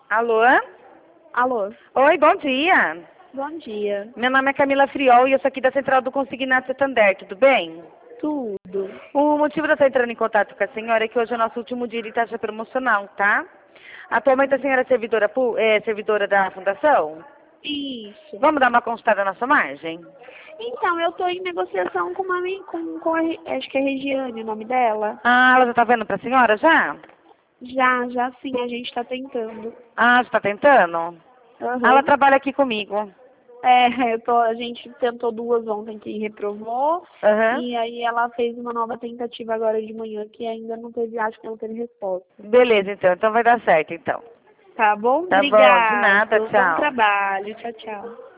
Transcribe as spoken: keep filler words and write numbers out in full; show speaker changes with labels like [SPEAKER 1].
[SPEAKER 1] Alô?
[SPEAKER 2] Alô,
[SPEAKER 1] Oi, bom dia.
[SPEAKER 2] bom dia.
[SPEAKER 1] Meu nome é Camila Friol e eu sou aqui da Central do Consignato Santander, tudo bem?
[SPEAKER 2] Tudo.
[SPEAKER 1] O motivo de eu estar entrando em contato com a senhora é que hoje é o nosso último dia de taxa promocional, tá? Atualmente a senhora é servidora, pu- é servidora da fundação?
[SPEAKER 2] Isso.
[SPEAKER 1] Vamos dar uma consultada na sua margem?
[SPEAKER 2] Então, eu tô em negociação com uma ami- com, com a, Re- acho que é Regiane o nome dela.
[SPEAKER 1] Ah, ela já tá vendo pra senhora já?
[SPEAKER 2] Já, já sim, a gente tá tentando.
[SPEAKER 1] Ah, já tá tentando? Ah, ela
[SPEAKER 2] Aham.
[SPEAKER 1] trabalha aqui comigo.
[SPEAKER 2] É, eu tô, a gente tentou duas ontem que reprovou,
[SPEAKER 1] Aham.
[SPEAKER 2] e aí ela fez uma nova tentativa agora de manhã que ainda não teve, acho que não teve resposta.
[SPEAKER 1] Beleza, então. Então vai dar certo, então.
[SPEAKER 2] Tá bom?
[SPEAKER 1] Tá bom, de
[SPEAKER 2] Obrigado.
[SPEAKER 1] nada,
[SPEAKER 2] Bom
[SPEAKER 1] tchau.
[SPEAKER 2] trabalho. Tchau, tchau.